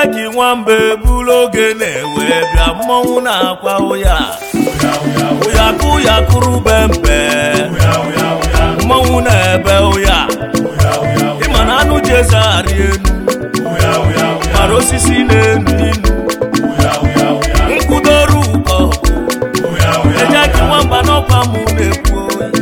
Ejeki nwambe bulu oge na-ewe bịa mmọnwụ na-akwa ụya ụya kụya kụrụ bembe mmọnwụ na-ebe ụya ịma na anụ jeze arị enu mara osisi na-enu inu nkwudoru ụkọ Ejeki nwamba n'ọkwa mụ na-ekwu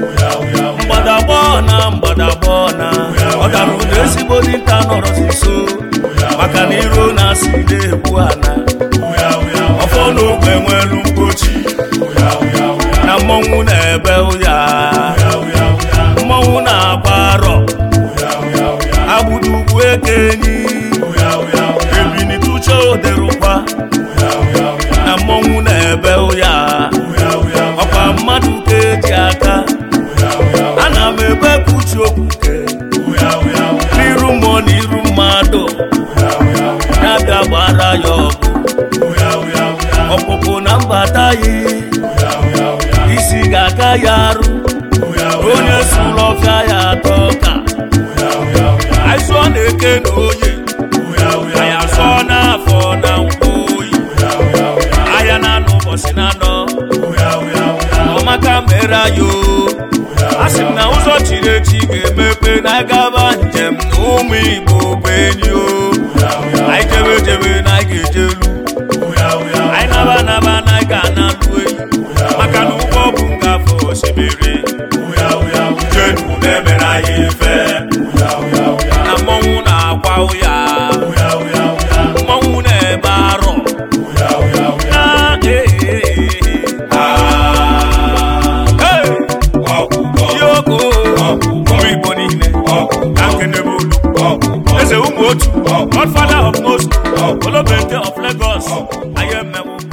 mgbadagbọ na ọ dara ụlọ ezigbo dinta nọrọzi nso maka na iro na-asị na-egbu ana ọfọ n'ogbe nwelu mkpochi na mmọnwụ na-ebe ụya mmọnwụ na-agba arọ agbụdugwu ekenyi ebinituche oderukwa na mmọnwụ na-ebe ụya ọkwa mmadụ ka eji aka ana m ebe kuchi okwuke n'iru mmụọ na iru mmadụ na-abịa gbara ya ọpụpụ na mbata yi isi ga-aka ya arụ onye sụrụ ọfịa ya atọ ka aịsụọ na-eke na oye anyị asọ n'afọ na nkwụ oyi ahịa na anọ ụbọchị na anọ ọmaka mere ayo asị m na ụzọ chiri echi ga-emepe na agaba njem na ụmụ Igbo bụ enyi o anyị jebe na anyị ga-ejelu anyị naba na anyị ga-analụ enyi maka na ụgbọ bụ ngafe osimiri jenu na-emere anyị ife na mmọnwụ na-akwa ụya mmọnwụ na-ebe arọ Godfather of most, Olobente of Lagos, I am